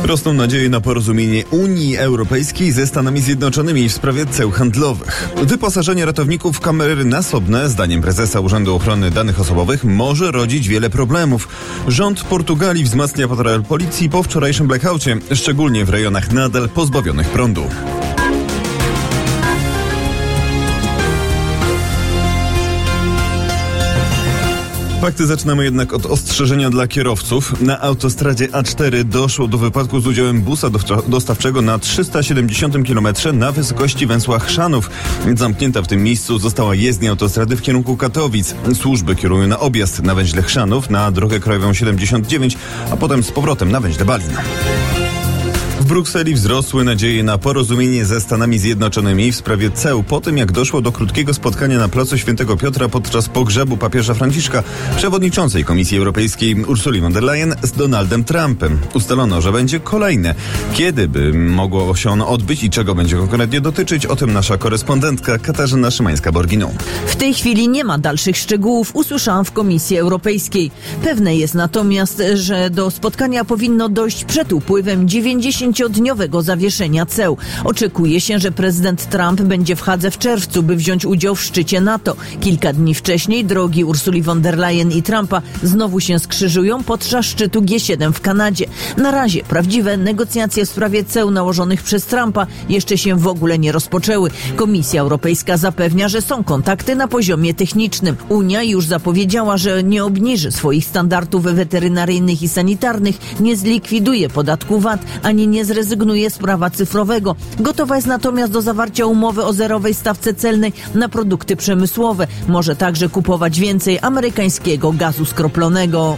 Rosną nadzieje na porozumienie Unii Europejskiej ze Stanami Zjednoczonymi w sprawie ceł handlowych. Wyposażenie ratowników w kamery nasobne, zdaniem prezesa Urzędu Ochrony Danych Osobowych, może rodzić wiele problemów. Rząd Portugalii wzmacnia patrol policji po wczorajszym blackoutie, szczególnie w rejonach nadal pozbawionych prądu. Fakty zaczynamy jednak od ostrzeżenia dla kierowców. Na autostradzie A4 doszło do wypadku z udziałem busa dostawczego na 370 km na wysokości węzła Chrzanów. Zamknięta w tym miejscu została jezdnia autostrady w kierunku Katowic. Służby kierują na objazd na węźle Chrzanów, na drogę krajową 79, a potem z powrotem na węźle Balin. W Brukseli wzrosły nadzieje na porozumienie ze Stanami Zjednoczonymi w sprawie ceł po tym, jak doszło do krótkiego spotkania na placu Świętego Piotra podczas pogrzebu papieża Franciszka, przewodniczącej Komisji Europejskiej Ursuli von der Leyen z Donaldem Trumpem. Ustalono, że będzie kolejne. Kiedy by mogło się ono odbyć i czego będzie konkretnie dotyczyć, o tym nasza korespondentka Katarzyna Szymańska-Borginą. W tej chwili nie ma dalszych szczegółów, usłyszałam w Komisji Europejskiej. Pewne jest natomiast, że do spotkania powinno dojść przed upływem 90-dniowego zawieszenia ceł. Oczekuje się, że prezydent Trump będzie w Hadze w czerwcu, by wziąć udział w szczycie NATO. Kilka dni wcześniej drogi Ursuli von der Leyen i Trumpa znowu się skrzyżują podczas szczytu G7 w Kanadzie. Na razie prawdziwe negocjacje w sprawie ceł nałożonych przez Trumpa jeszcze się w ogóle nie rozpoczęły. Komisja Europejska zapewnia, że są kontakty na poziomie technicznym. Unia już zapowiedziała, że nie obniży swoich standardów weterynaryjnych i sanitarnych, nie zlikwiduje podatku VAT, ani nie zrezygnuje z prawa cyfrowego. Gotowa jest natomiast do zawarcia umowy o zerowej stawce celnej na produkty przemysłowe. Może także kupować więcej amerykańskiego gazu skroplonego.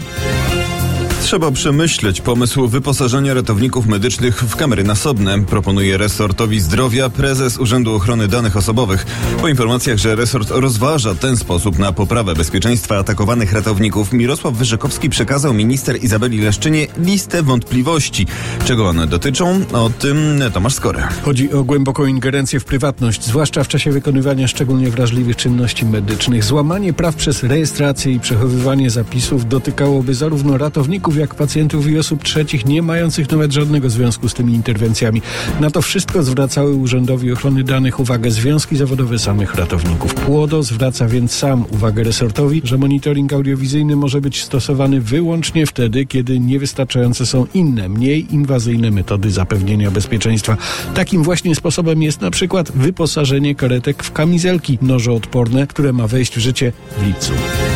Trzeba przemyśleć pomysł wyposażenia ratowników medycznych w kamery nasobne, proponuje resortowi zdrowia prezes Urzędu Ochrony Danych Osobowych. Po informacjach, że resort rozważa ten sposób na poprawę bezpieczeństwa atakowanych ratowników, Mirosław Wyrzykowski przekazał minister Izabeli Leszczynie listę wątpliwości. Czego one dotyczą? O tym Tomasz Skory. Chodzi o głęboką ingerencję w prywatność, zwłaszcza w czasie wykonywania szczególnie wrażliwych czynności medycznych. Złamanie praw przez rejestrację i przechowywanie zapisów dotykałoby zarówno ratowników, jak pacjentów i osób trzecich, nie mających nawet żadnego związku z tymi interwencjami. Na to wszystko zwracały Urzędowi Ochrony Danych uwagę związki zawodowe samych ratowników. PUODO zwraca więc sam uwagę resortowi, że monitoring audiowizyjny może być stosowany wyłącznie wtedy, kiedy niewystarczające są inne, mniej inwazyjne metody zapewnienia bezpieczeństwa. Takim właśnie sposobem jest na przykład wyposażenie karetek w kamizelki nożoodporne, które ma wejść w życie w lipcu.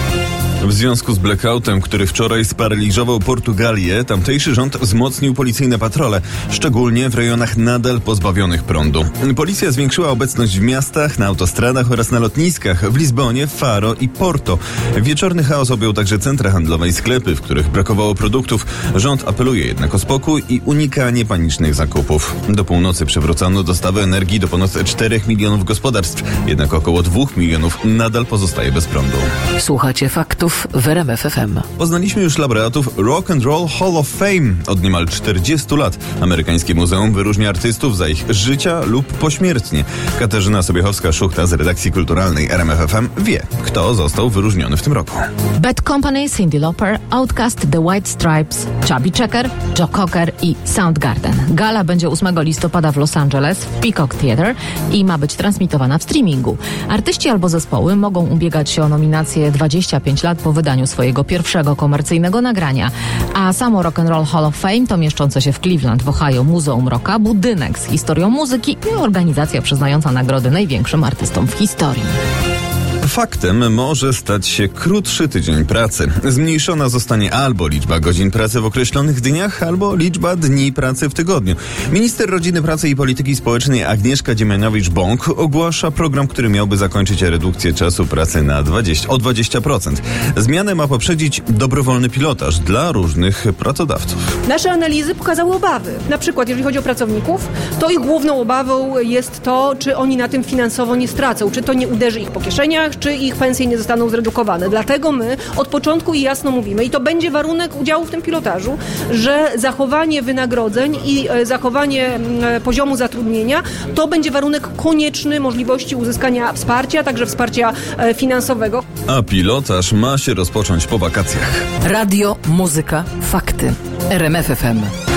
W związku z blackoutem, który wczoraj sparaliżował Portugalię, tamtejszy rząd wzmocnił policyjne patrole, szczególnie w rejonach nadal pozbawionych prądu. Policja zwiększyła obecność w miastach, na autostradach oraz na lotniskach w Lizbonie, Faro i Porto. Wieczorny chaos objął także centra handlowe i sklepy, w których brakowało produktów. Rząd apeluje jednak o spokój i unikanie panicznych zakupów. Do północy przywrócono dostawy energii do ponad 4 milionów gospodarstw, jednak około 2 milionów nadal pozostaje bez prądu. Słuchacie faktów w RMF FM. Poznaliśmy już laureatów Rock and Roll Hall of Fame od niemal 40 lat. Amerykańskie muzeum wyróżnia artystów za ich życia lub pośmiertnie. Katarzyna Sobiechowska-Szuchta z redakcji kulturalnej RMF FM wie, kto został wyróżniony w tym roku. Bad Company, Cyndi Lauper, Outkast, The White Stripes, Chubby Checker, Joe Cocker i Soundgarden. Gala będzie 8 listopada w Los Angeles w Peacock Theatre i ma być transmitowana w streamingu. Artyści albo zespoły mogą ubiegać się o nominację 25 lat po wydaniu swojego pierwszego komercyjnego nagrania. A samo Rock and Roll Hall of Fame to mieszczące się w Cleveland w Ohio Muzeum Rocka, budynek z historią muzyki i organizacja przyznająca nagrody największym artystom w historii. Faktem może stać się krótszy tydzień pracy. Zmniejszona zostanie albo liczba godzin pracy w określonych dniach, albo liczba dni pracy w tygodniu. Minister Rodziny, Pracy i Polityki Społecznej Agnieszka Dziemianowicz-Bąk ogłasza program, który miałby zakończyć redukcję czasu pracy o 20%. Zmianę ma poprzedzić dobrowolny pilotaż dla różnych pracodawców. Nasze analizy pokazały obawy. Na przykład, jeżeli chodzi o pracowników, to ich główną obawą jest to, czy oni na tym finansowo nie stracą, czy to nie uderzy ich po kieszeniach, czy ich pensje nie zostaną zredukowane. Dlatego my od początku i jasno mówimy, i to będzie warunek udziału w tym pilotażu, że zachowanie wynagrodzeń i zachowanie poziomu zatrudnienia to będzie warunek konieczny możliwości uzyskania wsparcia, także wsparcia finansowego. A pilotaż ma się rozpocząć po wakacjach. Radio, muzyka, fakty. RMF FM.